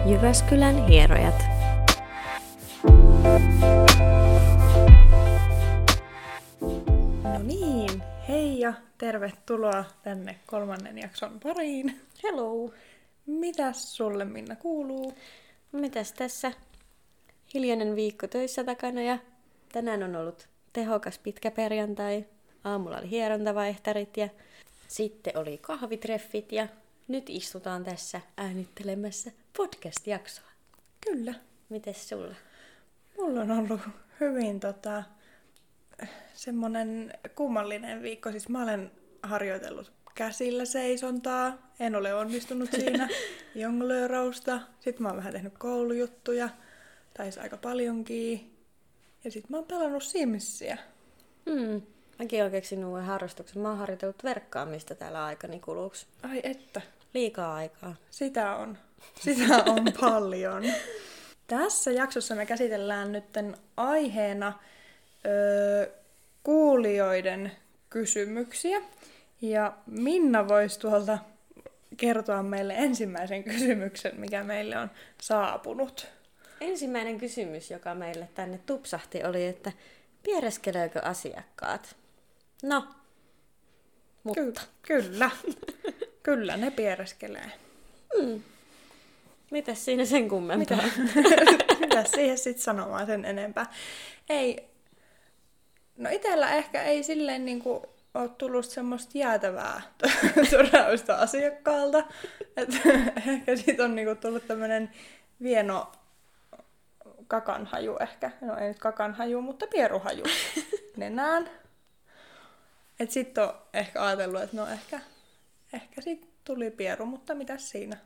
Jyväskylän hierojat. No niin, hei ja tervetuloa tänne 3. jakson pariin. Hello! Mitäs sulle, Minna, kuuluu? Mitäs tässä? Hiljainen viikko töissä takana ja tänään on ollut tehokas pitkä perjantai. Aamulla oli hierontavaihtarit ja sitten oli kahvitreffit ja nyt istutaan tässä äänittelemässä podcast-jaksoa. Kyllä. Mites sulla? Mulla on ollut hyvin semmonen kummallinen viikko. Siis mä olen harjoitellut käsillä seisontaa. En ole onnistunut siinä. Jonglöörausta. Sitten mä oon vähän tehnyt koulujuttuja. Taisi aika paljonkin. Ja sit mä oon pelannut Simsiä. Mäkin oon keksinyt uuden harrastuksen. Mä oon harjoitellut verkkaamista täällä aikani kuluksi. Ai että. Liikaa aikaa. Sitä on. Sitä on paljon. Tässä jaksossa me käsitellään nytten aiheena kuulijoiden kysymyksiä. Ja Minna voisi tuolta kertoa meille ensimmäisen kysymyksen, mikä meille on saapunut. Ensimmäinen kysymys, joka meille tänne tupsahti, oli, että piereskeleekö asiakkaat? No, mutta. Kyllä. Kyllä, ne piereskelee. Mitäs siinä sen kummempaa? Mitäs siihen sitten sanomaan sen enempää? Ei. No itellä ehkä ei silleen niinku ole tullut semmoista jäätävää turausta asiakkaalta. Että ehkä siitä on niinku tullut tämmönen vieno kakanhaju ehkä. No ei nyt kakanhaju, mutta pieruhaju nenään. Et sit on ehkä ajatellut, että no ehkä sit tuli pieru, mutta mitäs siinä?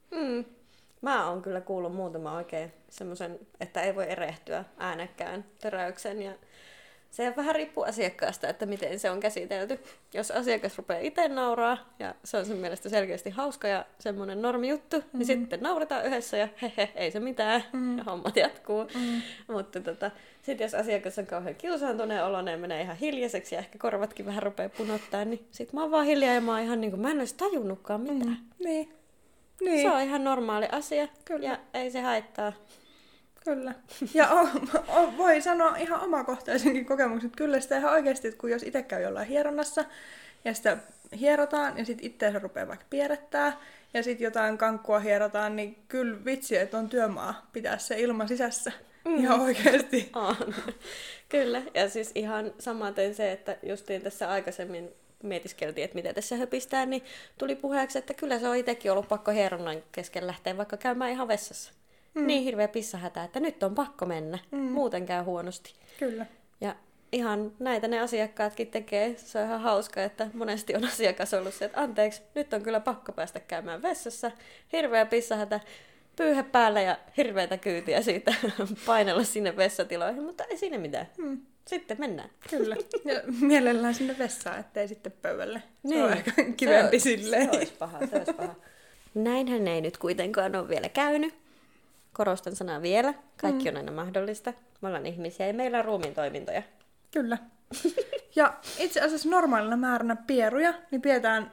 Mä oon kyllä kuullut muutama oikein semmoisen, että ei voi erehtyä äänekkään töräyksen ja se vähän riippuu asiakkaasta, että miten se on käsitelty. Jos asiakas rupeaa itse nauraa ja se on sen mielestä selkeästi hauska ja semmoinen normijuttu, niin sitten nauretaan yhdessä ja ei se mitään ja hommat jatkuu. Mutta sitten jos asiakas on kauhean kiusaantuneen oloinen, menee ihan hiljaiseksi ja ehkä korvatkin vähän rupeaa punottaa, niin sit mä oon vaan hiljaa ja mä oon ihan niin kuin mä en olisi tajunnutkaan mitään. Niin. Se on ihan normaali asia. Kyllä. Ja ei se haittaa. Kyllä. Ja voi sanoa ihan omakohtaisenkin kokemuksen, että kyllä sitä ihan oikeasti, että kun jos itse käy jollain hieronnassa ja sitä hierotaan ja sitten itseensä rupeaa vaikka pierrettää ja sitten jotain kankkua hierotaan, niin kyllä vitsi, että on työmaa pitää se ilman sisässä. Ihan oikeasti. On. Kyllä. Ja siis ihan samaten se, että justiin tässä aikaisemmin mietiskeltiin, että mitä tässä höpistää, niin tuli puheeksi, että kyllä se on itsekin ollut pakko hieronnan kesken lähteä vaikka käymään ihan vessassa. Niin hirveä pissahätä, että nyt on pakko mennä. Muuten käy huonosti. Kyllä. Ja ihan näitä ne asiakkaatkin tekee. Se on ihan hauska, että monesti on asiakas ollut se, että anteeksi, nyt on kyllä pakko päästä käymään vessassa. Hirveä pissahätä, pyyhe päällä ja hirveätä kyytiä siitä painella sinne vessatiloihin, mutta ei siinä mitään. Sitten mennään. Kyllä. Ja mielellään sinne vessaan, ettei sitten pöydälle. Se on ehkä kivempi silleen. Se olisi paha. Näinhän ei nyt kuitenkaan ole vielä käynyt. Korostan sanaa vielä. Kaikki on aina mahdollista. Me ollaan ihmisiä ja meillä on ruumiin toimintoja. Kyllä. Ja itse asiassa normaalina määränä pieruja, niin pidetään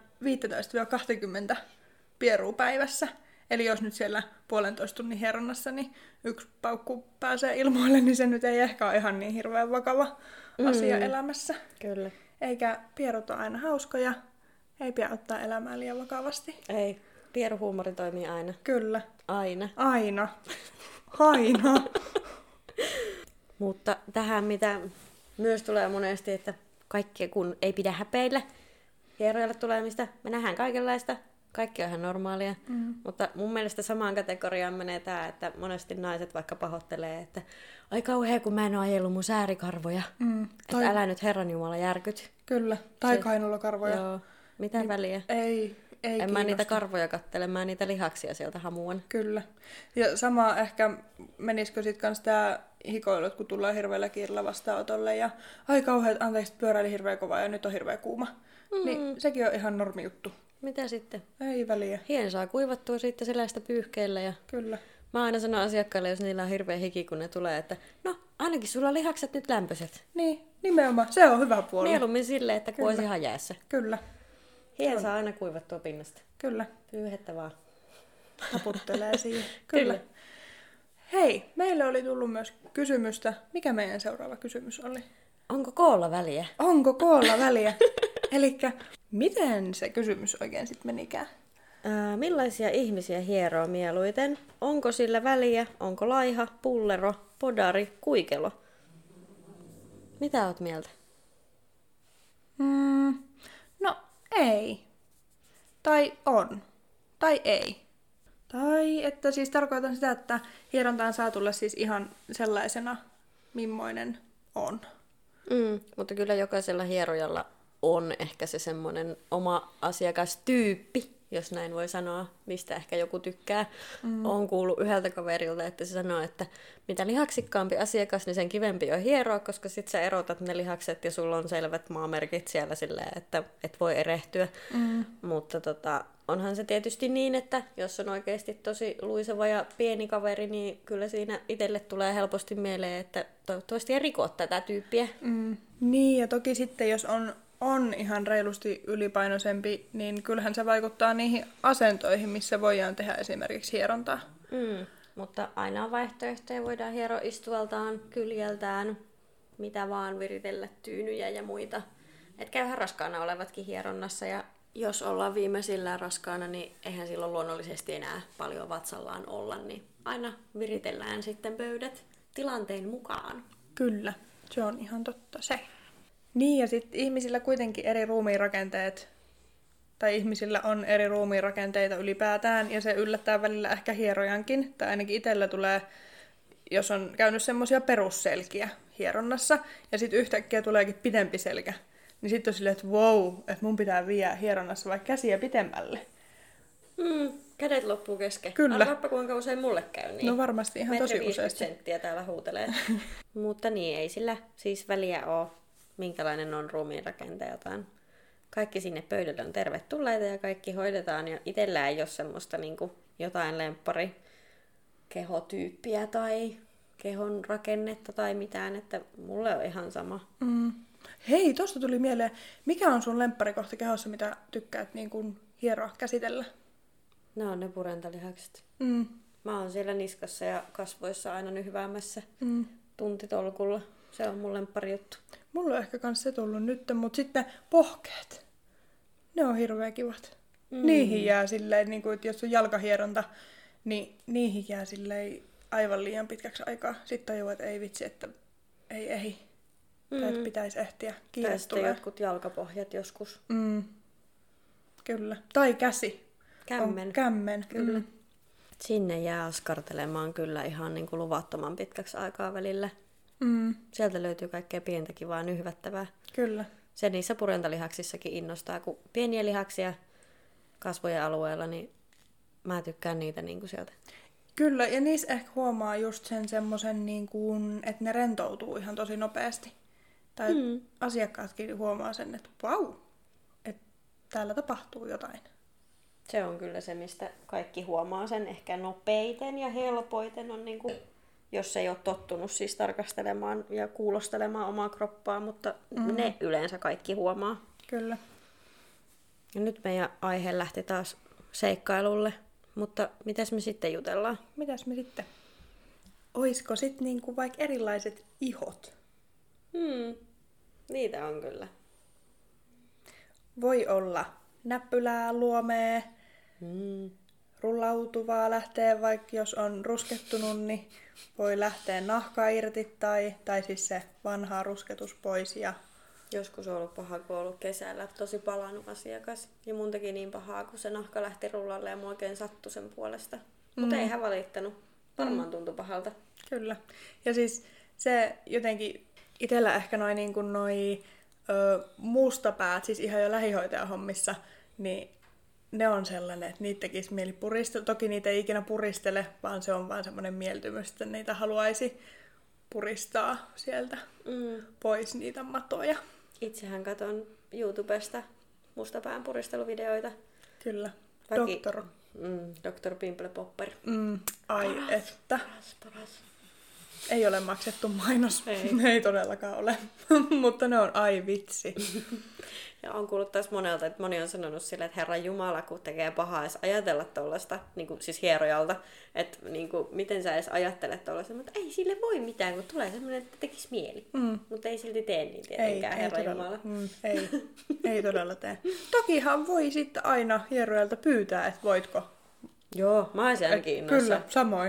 15-20 pierua päivässä. Eli jos nyt siellä 1,5 tunnin hieronnassa, niin 1 paukku pääsee ilmoille, niin se nyt ei ehkä ole ihan niin hirveän vakava asia elämässä. Kyllä. Eikä pierut ole aina hauskoja. Ei pidä ottaa elämää liian vakavasti. Ei. Pieruhuumori toimii aina. Kyllä. Aina. Aina. Mutta tähän, mitä myös tulee monesti, että kaikki kun ei pidä häpeillä hierojalle tulemista, me nähdään kaikenlaista. Kaikki on ihan normaalia, mutta mun mielestä samaan kategoriaan menee tämä, että monesti naiset vaikka pahoittelee, että ai kauhea, kun mä en ole ajellut mun säärikarvoja. Että älä nyt herranjumala järkyt. Kyllä, tai kainalokarvoja. Joo, mitä väliä? Ei en mä niitä karvoja kattele, mä niitä lihaksia sieltä hamuan. Kyllä. Ja sama ehkä menisikö sit kans tää hikoilut, kun tullaan hirveällä kiirellä vastaanotolle ja ai kauheat, anteeksi, pyöräili hirveä kova ja nyt on hirveä kuuma. Niin sekin on ihan normijuttu. Mitä sitten? Ei väliä. Hien saa kuivattua sitten selästä pyyhkeellä ja kyllä. Mä aina sanon asiakkaille, jos niillä on hirveä hiki, kun ne tulee, että no ainakin sulla on lihakset nyt lämpöiset. Niin, nimenomaan. Se on hyvä puoli. Mieluummin silleen, että kun olisi ihan jäässä. Kyllä. Hien saa aina kuivattua pinnasta. Kyllä. Pyyhettä vaan. taputtelee siihen. Kyllä. Hei, meille oli tullut myös kysymystä. Mikä meidän seuraava kysymys oli? Onko koolla väliä? Onko koolla väliä? Elikkä, miten se kysymys oikein sitten menikään? Millaisia ihmisiä hieroo mieluiten? Onko sillä väliä? Onko laiha, pullero, podari, kuikelo? Mitä oot mieltä? No, ei. Tai on. Tai ei. Tai että siis tarkoitan sitä, että hierontaan saa tulla siis ihan sellaisena, mimmoinen on. Mutta kyllä jokaisella hierojalla on ehkä se semmoinen oma asiakastyyppi, jos näin voi sanoa, mistä ehkä joku tykkää. Olen kuullut yhdeltä kaverilta, että se sanoo, että mitä lihaksikkaampi asiakas, niin sen kivempi on hieroa, koska sit sä erotat ne lihakset ja sulla on selvät maamerkit siellä silleen, että et voi erehtyä. Mutta onhan se tietysti niin, että jos on oikeasti tosi luiseva ja pieni kaveri, niin kyllä siinä itselle tulee helposti mieleen, että toivottavasti ei riko tätä tyyppiä. Niin, ja toki sitten jos on ihan reilusti ylipainoisempi, niin kyllähän se vaikuttaa niihin asentoihin, missä voidaan tehdä esimerkiksi hierontaa. Mutta aina on vaihtoehtoja, voidaan hieroa istualtaan, kyljeltään, mitä vaan, viritellä tyynyjä ja muita. Et käyhän raskaana olevatkin hieronnassa, ja jos ollaan viimeisillään raskaana, niin eihän silloin luonnollisesti enää paljon vatsallaan olla, niin aina viritellään sitten pöydät tilanteen mukaan. Kyllä, se on ihan totta se. Niin, ja sitten ihmisillä kuitenkin eri ruumiinrakenteet, tai ihmisillä on eri ruumiinrakenteita ylipäätään, ja se yllättää välillä ehkä hierojankin, tai ainakin itsellä tulee, jos on käynyt semmoisia perusselkiä hieronnassa, ja sitten yhtäkkiä tuleekin pidempi selkä, niin sitten on silleen, että wow, että mun pitää viedä hieronnassa vaikka käsiä pitemmälle. Kädet loppuu kesken. Kyllä. Arvaappa kuinka usein mulle käy niin. No varmasti ihan tosi useasti. senttiä täällä huutelee. Mutta niin, ei sillä siis väliä ole, minkälainen on ruumiinrakenteeltaan. Kaikki sinne pöydälle on tervetulleita ja kaikki hoidetaan. Ja itsellä ei ole semmoista jotain lemppari kehotyyppiä tai kehon rakennetta tai mitään, että mulle on ihan sama. Hei, tosta tuli mieleen, mikä on sun lempparikohta kehossa, mitä tykkäät hieroa, käsitellä? Ne on ne purentalihakset. Mä oon siellä niskassa ja kasvoissa aina nyhväämässä tuntitolkulla. Se on mun lemppari juttu. Mulla on ehkä kans se tullut nyt, mutta sitten pohkeet. Ne on hirveän kivat. Niihin jää silleen, että jos on jalkahieronta, niin niihin jää silleen aivan liian pitkäksi aikaa. Sitten tajuu, että ei vitsi, että ei. Tai että pitäisi ehtiä. Kiire tai sitten jotkut jalkapohjat joskus. Kyllä. Tai käsi. Kämmen. Kyllä. Sinne jää askartelemaan kyllä ihan luvattoman pitkäksi aikaa välillä. Sieltä löytyy kaikkea pientä kivaa nyhvättävää. Kyllä. Se niissä purentalihaksissakin innostaa, kun pieniä lihaksia kasvojen alueella, niin mä tykkään niitä sieltä. Kyllä, ja niissä ehkä huomaa just sen semmoisen, että ne rentoutuu ihan tosi nopeasti. Tai asiakkaatkin huomaa sen, että vau, että täällä tapahtuu jotain. Se on kyllä se, mistä kaikki huomaa sen ehkä nopeiten ja helpoiten on jos ei ole tottunut siis tarkastelemaan ja kuulostelemaan omaa kroppaa, mutta ne yleensä kaikki huomaa. Kyllä. Ja nyt meidän aihe lähti taas seikkailulle, mutta mitäs me sitten jutellaan? Mitäs me sitten? Oisko sitten vaikka erilaiset ihot? Niitä on kyllä. Voi olla näppylää, luomea, rullautuvaa lähtee, vaikka jos on ruskettunut, niin voi lähteä nahka irti tai siis se vanha rusketus pois. Ja joskus on ollut paha, kun on ollut kesällä tosi palannut asiakas. Ja mun teki niin pahaa, kun se nahka lähti rullalle ja mua oikein sattui sen puolesta. Mutta ei hän valittanut. Varmaan tuntui pahalta. Kyllä. Ja siis se jotenkin itsellä ehkä noi mustapäät, siis ihan jo lähihoitajahommissa, niin ne on sellainen, että niitä tekisi mieli puristella. Toki niitä ei ikinä puristele, vaan se on vaan semmoinen mieltymys, että niitä haluaisi puristaa sieltä pois niitä matoja. Itsehän katon YouTubesta mustapään puristeluvideoita. Kyllä. Dr. Pimple Popper. Ai että. Paras. Ei ole maksettu mainos. Ei. Ei todellakaan ole. Mutta ne on ai vitsi. Ja on kuullut taas monelta, että moni on sanonut sille, että Herran Jumala, kun tekee pahaa edes ajatella tollaista, niin kuin siis hierojalta, että niin kuin, miten sä edes ajattelet tollaista, mutta ei sille voi mitään, kun tulee semmoinen, että tekisi mieli. Mutta ei silti tee niin tietenkään, Herran Jumala. Ei todella tee. Tokihan voi sitten aina hierojalta pyytää, että voitko. Joo, mä olisin ainakin innoissa. Kyllä, samoin.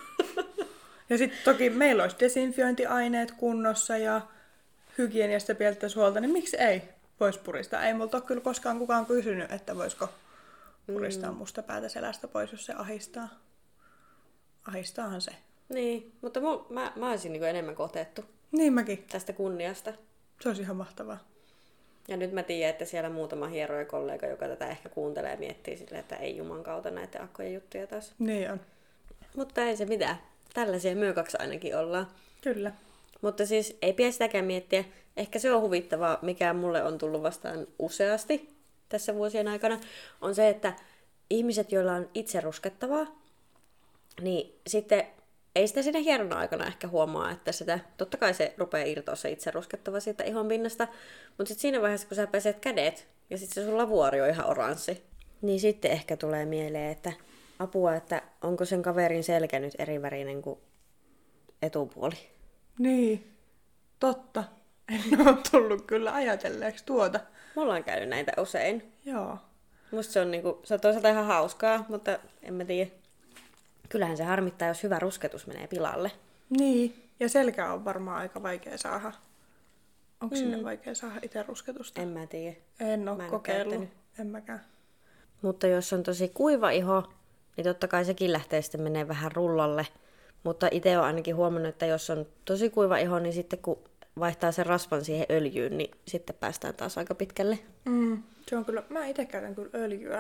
Ja sitten toki meillä olisi desinfiointiaineet kunnossa ja hygieniasta pidettäisiin huolta, niin miksi ei voisi puristaa? Ei multa ole kyllä koskaan kukaan kysynyt, että voisiko puristaa musta päätä selästä pois, jos se ahistaa. Ahistaahan se. Niin, mutta mä olisin niin enemmän kotettu Niin mäkin. tästä kunniasta. Se olisi ihan mahtavaa. Ja nyt mä tiedän, että siellä muutama hieroja kollega, joka tätä ehkä kuuntelee ja miettii silleen, että ei juman kautta näitä akkojen juttuja taas. Niin on. Mutta ei se mitään. Tällaisia myökaksi ainakin ollaan. Kyllä. Mutta siis ei pidä sitäkään miettiä. Ehkä se on huvittavaa, mikä mulle on tullut vastaan useasti tässä vuosien aikana, on se, että ihmiset, joilla on itse ruskettavaa, niin sitten ei sitä siinä hieronnan aikana ehkä huomaa, että sitä, totta kai se rupeaa irtoa se itse ruskettava siitä ihon pinnasta, mutta sitten siinä vaiheessa, kun sä peset kädet ja sitten se sun lavuaari on ihan oranssi, niin sitten ehkä tulee mieleen, että apua, että onko sen kaverin selkä nyt eri värinen kuin etupuoli. Niin, totta. En ole tullut kyllä ajatelleeksi tuota. Mulla on käynyt näitä usein. Joo. Musta se on, se on toisaalta ihan hauskaa, mutta en mä tiedä. Kyllähän se harmittaa, jos hyvä rusketus menee pilalle. Niin, ja selkä on varmaan aika vaikea saada. Onko sinne vaikea saada itse rusketusta? En mä tiedä. En ole kokeillut. käyttänyt. En mäkään. Mutta jos on tosi kuiva iho, niin totta kai sekin lähtee sitten menee vähän rullalle. Mutta itse olen ainakin huomannut, että jos on tosi kuiva iho, niin sitten kun vaihtaa sen rasvan siihen öljyyn, niin sitten päästään taas aika pitkälle. Se on kyllä, mä itse käytän kyllä öljyä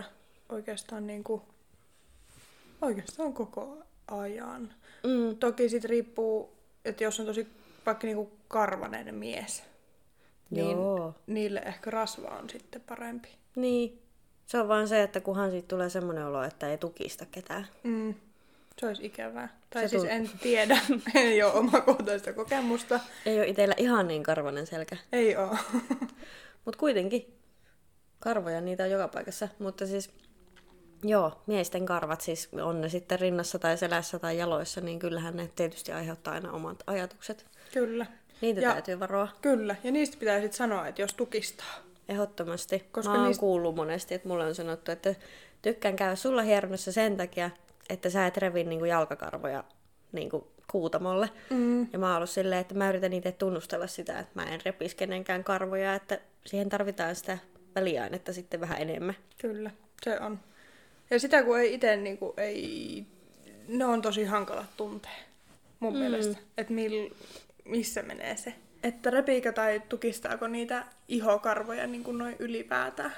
oikeastaan koko ajan. Toki sit riippuu, että jos on tosi vaikka niinku karvanen mies, niin niille ehkä rasva on sitten parempi. Niin. Se on vaan se, että kunhan siitä tulee semmoinen olo, että ei tukista ketään. Se olisi ikävää. Tai siis en tiedä, ei ole omakohtaista kokemusta. Ei ole itsellä ihan niin karvanen selkä. Ei oo. Mutta kuitenkin. Karvoja niitä on joka paikassa. Mutta siis, joo, miesten karvat siis on ne sitten rinnassa tai selässä tai jaloissa, niin kyllähän ne tietysti aiheuttaa aina omat ajatukset. Kyllä. Niitä täytyy varoa. Kyllä, ja niistä pitää sitten sanoa, että jos tukistaa. Ehdottomasti. Koska mä oon kuullut monesti, että mulle on sanottu, että tykkään käydä sulla hieronnassa sen takia, että sä et revi niinku jalkakarvoja niinku kuutamolle. Ja mä oon ollut silleen, että mä yritän itse tunnustella sitä, että mä en repisi kenenkään karvoja, että siihen tarvitaan sitä väliainetta sitten vähän enemmän. Kyllä, se on. Ja sitä kun ei itse niinku, ne on tosi hankalat tuntea mun mielestä, että missä menee se. Että repiikö tai tukistaako niitä ihokarvoja niin kuin noin ylipäätään.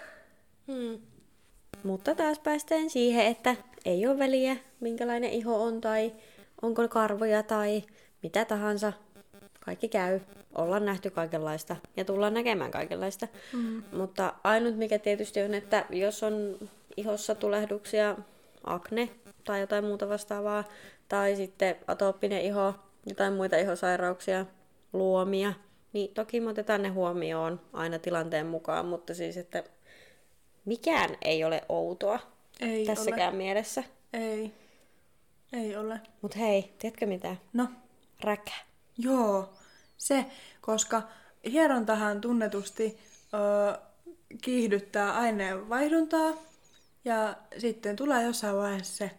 Mutta taas päästään siihen, että ei ole väliä, minkälainen iho on tai onko karvoja tai mitä tahansa. Kaikki käy. Ollaan nähty kaikenlaista ja tullaan näkemään kaikenlaista. Mutta ainut mikä tietysti on, että jos on ihossa tulehduksia, akne tai jotain muuta vastaavaa, tai sitten atooppinen iho, jotain muita ihosairauksia, luomia, niin toki me otetaan ne huomioon aina tilanteen mukaan, mutta siis, että mikään ei ole outoa ei tässäkään mielessä. Ei ole. Mut hei, tiedätkö mitä? No? Räkä. Joo, se, koska hierontahan tunnetusti kiihdyttää aineenvaihduntaa ja sitten tulee jossain vaiheessa se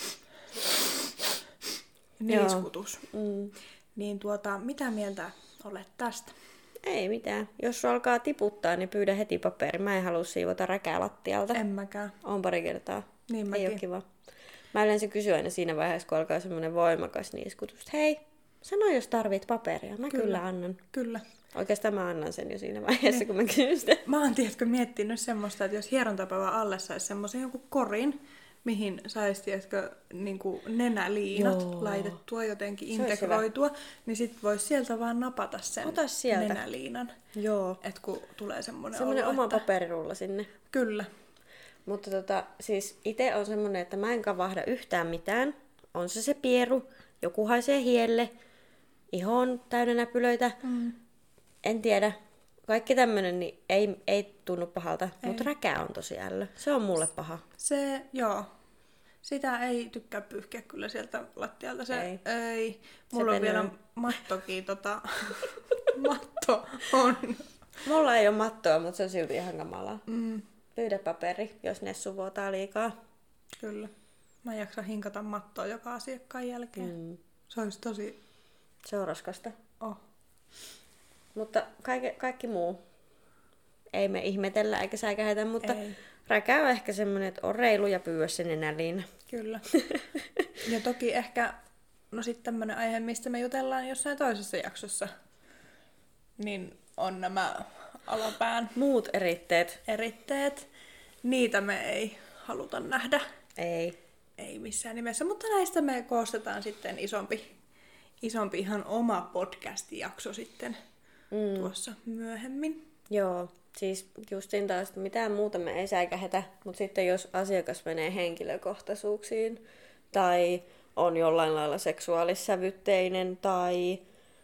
niiskutus. Niin mitä mieltä olet tästä? Ei mitään. Jos se alkaa tiputtaa, niin pyydä heti paperi. Mä en halua siivota räkää lattialta. En mäkään. On pari kertaa. Niin mäkin. Ei ole kiva. Mä yleensä kysyn aina siinä vaiheessa, kun alkaa semmoinen voimakas niiskutus. Hei, sano jos tarvit paperia. Mä kyllä annan. Kyllä. Oikeastaan mä annan sen jo siinä vaiheessa, kun mä kysyn sitä. Mä oon tiedätkö miettinyt semmoista, että jos hierontapäivän alle saisi semmoisen jonkun korin, mihin saisi, tiedätkö, niinku nenäliinat laitettua, jotenkin integroitua, niin sit vois sieltä vaan napata sen nenäliinan. Joo. Et kun tulee semmoinen oma paperirulla sinne. Kyllä. Mutta siis itse on semmoinen, että mä en kavahda yhtään mitään. On se pieru, joku haisee hielle, iho on täynnä näpylöitä. En tiedä. Kaikki tämmönen niin ei tunnu pahalta, mutta räkä on tosi ällö. Se on mulle paha. Se, joo. Sitä ei tykkää pyyhkiä kyllä sieltä lattialta. Ei. Mulla on vielä mattokin, matto on. Mulla ei ole mattoa, mutta se on silti ihan kamalaa. Pyydä paperi, jos Nessu vuotaa liikaa. Kyllä. Mä en jaksa hinkata mattoa joka asiakkaan jälkeen. Se olisi tosi... Se on raskasta. Oh. Mutta kaikki muu ei me ihmetellä eikä säikähetä, mutta räkä on ehkä semmoinen, että on reilu ja pyyä sen nenäliin. Kyllä. Ja toki ehkä, no sitten tämmönen aihe, mistä me jutellaan jossain toisessa jaksossa, niin on nämä alapään muut eritteet. Niitä me ei haluta nähdä. Ei missään nimessä, mutta näistä me koostetaan sitten isompi ihan oma podcast-jakso sitten tuossa myöhemmin. Joo, siis justiin taas, että mitään muuta me ei säikähetä, mutta sitten jos asiakas menee henkilökohtaisuuksiin tai on jollain lailla seksuaalissävytteinen tai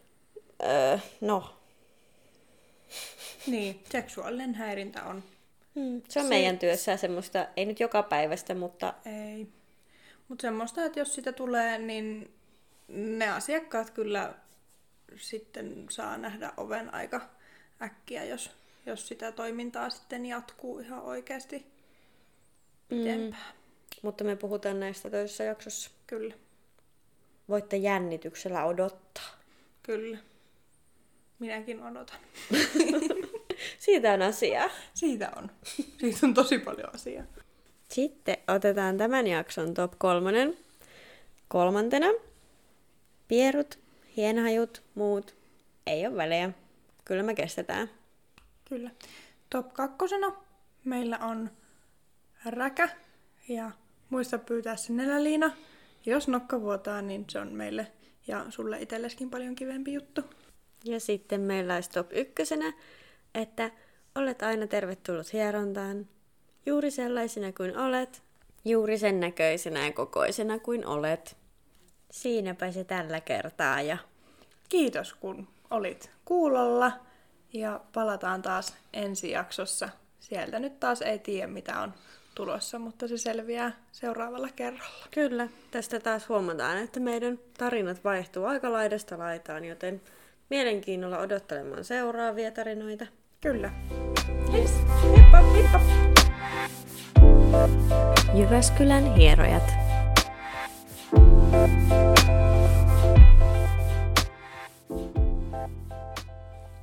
Niin, seksuaalinen häirintä on. Se on meidän työssä semmoista, ei nyt joka päivästä, mutta... Ei. Mutta semmoista, että jos sitä tulee, niin ne asiakkaat kyllä sitten saa nähdä oven aika äkkiä, jos sitä toimintaa sitten jatkuu ihan oikeasti pitempään. Mutta me puhutaan näistä toisessa jaksossa. Kyllä. Voitte jännityksellä odottaa. Kyllä. Minäkin odotan. Siitä on asiaa. Siitä on tosi paljon asiaa. Sitten otetaan tämän jakson top 3. Kolmantena. Pierut, hienhajut, muut. Ei ole väliä. Kyllä me kestetään. Kyllä. Top 2. meillä on räkä. Ja muista pyytää se nenäliina. Jos nokka vuotaa, niin se on meille ja sulle itselleskin paljon kivempi juttu. Ja sitten meillä olisi top 1, että olet aina tervetullut hierontaan. Juuri sellaisena kuin olet. Juuri sen näköisenä ja kokoisena kuin olet. Siinäpä se tällä kertaa. Ja kiitos kun olit kuulolla. Ja palataan taas ensi jaksossa. Sieltä nyt taas ei tiedä mitä on tulossa, mutta se selviää seuraavalla kerralla. Kyllä, tästä taas huomataan, että meidän tarinat vaihtuu aika laidasta laitaan, joten mielenkiinnolla odottelemaan seuraavia tarinoita. Kyllä. Yes. Heippa, heippa! Jyväskylän hierojat.